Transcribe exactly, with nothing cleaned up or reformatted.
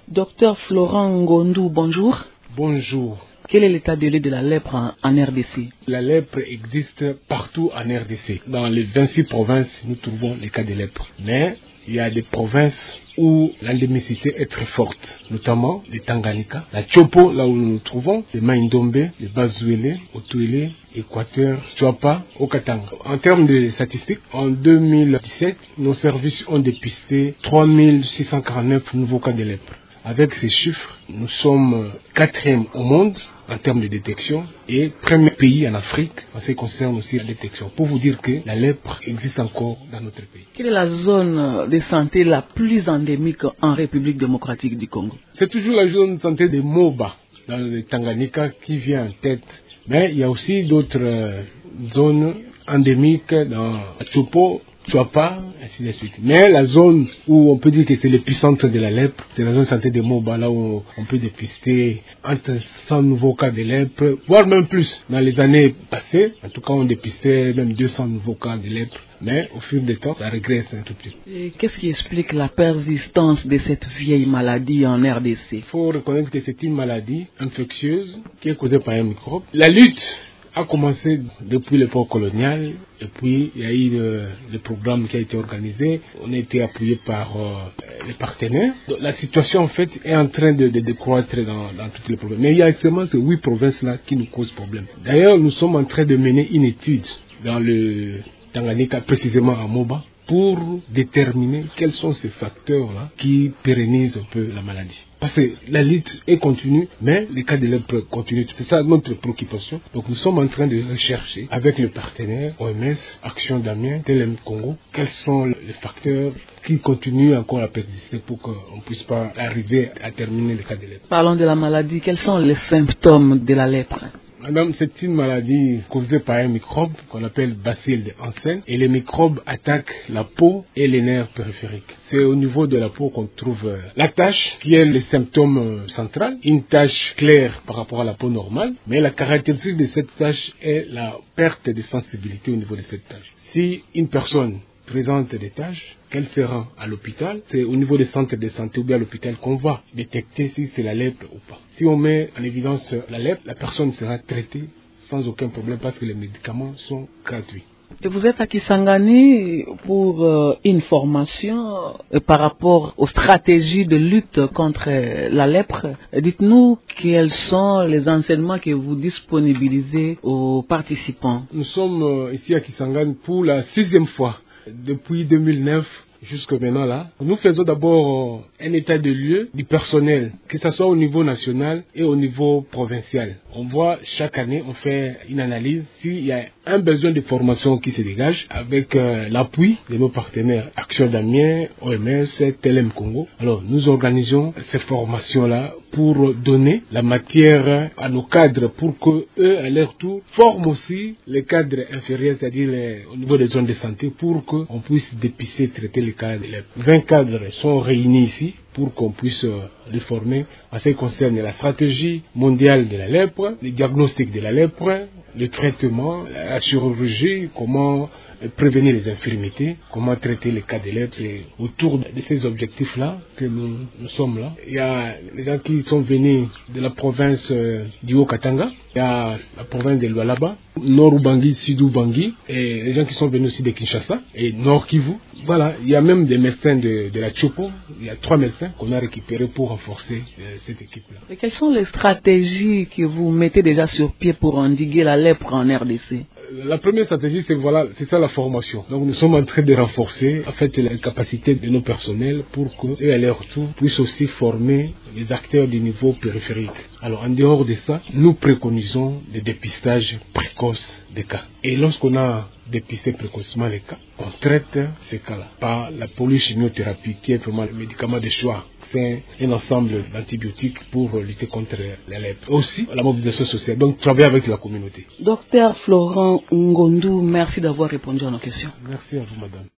Docteur Florent Ngondou, bonjour. Bonjour. Quel est l'état de lieu de la lèpre en, en R D C? La lèpre existe partout en R D C. Dans les vingt-six provinces, nous trouvons les cas de lèpre. Mais il y a des provinces où l'endémicité est très forte, notamment les Tanganyika, la Chopo, là où nous nous trouvons, les Maïndombe, les Bazuele, Otuele, Équateur, Chuapa, Okatanga. En termes de statistiques, en deux mille dix-sept, nos services ont dépisté trois mille six cent quarante-neuf nouveaux cas de lèpre. Avec ces chiffres, nous sommes quatrième au monde en termes de détection et premier pays en Afrique en ce qui concerne aussi la détection. Pour vous dire que la lèpre existe encore dans notre pays. Quelle est la zone de santé la plus endémique en République démocratique du Congo? C'est toujours la zone de santé de Moba, dans le Tanganyika, qui vient en tête. Mais il y a aussi d'autres euh, zones endémiques dans Chopo, Chuapa, ainsi de suite. Mais la zone où on peut dire que c'est l'épicentre de la lèpre, c'est la zone de santé de Moba, là où on peut dépister entre cent nouveaux cas de lèpre, voire même plus. Dans les années passées, en tout cas, on dépistait même deux cents nouveaux cas de lèpre. Mais au fil du temps, ça régresse un tout petit peu. Et qu'est-ce qui explique la persistance de cette vieille maladie en R D C? Il faut reconnaître que c'est une maladie infectieuse qui est causée par un microbe. La lutte a commencé depuis l'époque coloniale, et puis il y a eu le, le programme qui a été organisé, on a été appuyé par euh, les partenaires. Donc, la situation en fait est en train de, de, de croître dans, dans toutes les provinces. Mais il y a actuellement ces huit provinces-là qui nous causent problème. D'ailleurs, nous sommes en train de mener une étude dans le Tanganyika, précisément à Moba, pour déterminer quels sont ces facteurs-là qui pérennisent un peu la maladie. Parce que la lutte est continue, mais les cas de lèpre continuent. C'est ça notre préoccupation. Donc nous sommes en train de rechercher avec le partenaire O M S, Action d'Amiens, T L M Congo, quels sont les facteurs qui continuent encore à persister pour qu'on ne puisse pas arriver à terminer les cas de lèpre. Parlons de la maladie. Quels sont les symptômes de la lèpre? Madame, c'est une maladie causée par un microbe qu'on appelle bacille de Hansen et les microbes attaquent la peau et les nerfs périphériques. C'est au niveau de la peau qu'on trouve la tache qui est le symptôme central, une tache claire par rapport à la peau normale, mais la caractéristique de cette tache est la perte de sensibilité au niveau de cette tache. Si une personne présente des taches, qu'elle se rend à l'hôpital, c'est au niveau des centres de santé ou bien à l'hôpital qu'on va détecter si c'est la lèpre ou pas. Si on met en évidence la lèpre, la personne sera traitée sans aucun problème parce que les médicaments sont gratuits. Et vous êtes à Kisangani pour euh, une formation euh, par rapport aux stratégies de lutte contre euh, la lèpre. Dites-nous quels sont les enseignements que vous disponibilisez aux participants. Nous sommes euh, ici à Kisangani pour la sixième fois. Depuis deux mille neuf jusqu'à maintenant là, nous faisons d'abord un état de lieu du personnel, que ce soit au niveau national et au niveau provincial. On voit chaque année, on fait une analyse s'il y a un besoin de formation qui se dégage avec euh, l'appui de nos partenaires Action d'Amiens, O M S, T L M Congo. Alors nous organisons ces formations-là pour donner la matière à nos cadres pour que eux, à leur tour, forment aussi les cadres inférieurs, c'est-à-dire les, au niveau des zones de santé, pour qu'on puisse dépister, traiter les cas de lèpre. vingt cadres sont réunis ici pour qu'on puisse euh, les former en ce qui concerne la stratégie mondiale de la lèpre, le diagnostic de la lèpre, le traitement, la chirurgie, comment prévenir les infirmités, comment traiter les cas de lèpre. C'est autour de ces objectifs-là que nous, nous sommes là. Il y a les gens qui sont venus de la province euh, du Haut-Katanga, il y a la province de Lualaba, Nord-Ubangi, Sud-Ubangi, et les gens qui sont venus aussi de Kinshasa et Nord-Kivu. Voilà, il y a même des médecins de, de la Chopo, il y a trois médecins qu'on a récupérés pour renforcer euh, cette équipe-là. Et quelles sont les stratégies que vous mettez déjà sur pied pour endiguer la lèpre en R D C? La première stratégie, c'est voilà, c'est ça la formation. Donc nous sommes en train de renforcer en fait la capacité de nos personnels pour qu'eux à leur tour puissent aussi former les acteurs du niveau périphérique. Alors en dehors de ça, nous préconisons le dépistage précoce des cas. Et lorsqu'on a dépisté précocement les cas, on traite ces cas-là par la polychimiothérapie qui est vraiment le médicament de choix. C'est un ensemble d'antibiotiques pour lutter contre la lèpre. Aussi la mobilisation sociale, donc travailler avec la communauté. Docteur Florent Ngondou, merci d'avoir répondu à nos questions. Merci à vous, madame.